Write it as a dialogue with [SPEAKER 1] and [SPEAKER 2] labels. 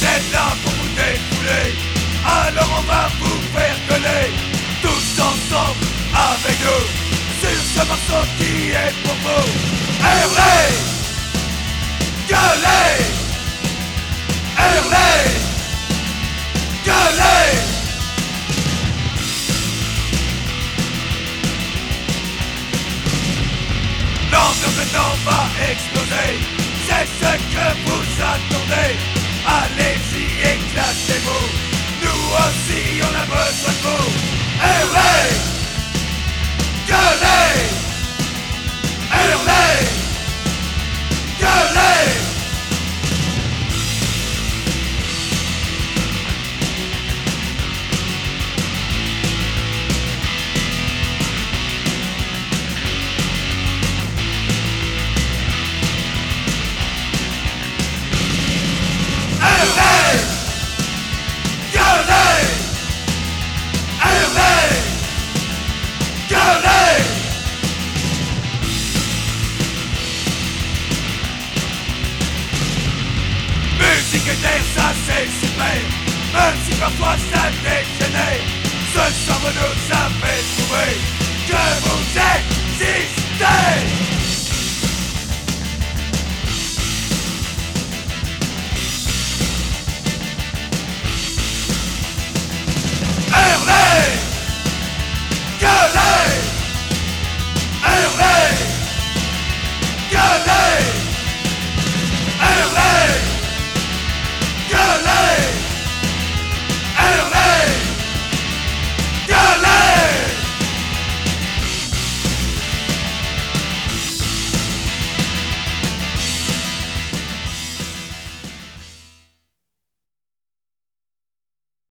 [SPEAKER 1] êtes là pour vous défouler, alors on va vous faire gueuler, tous ensemble avec nous, sur ce morceau qui est pour vous. Hurlez, gueulez, hurlez, gueulez. L'ambiance maintenant va exploser, c'est ce que vous attendez. Allez-y, éclatez-vous, nous aussi on a besoin de vous. Hurlez, gueulez, hurlez, gueulez. Musique et d'air, ça c'est super, même si parfois ça dégénère. Ce soir vous nous avez trouvé que vous êtes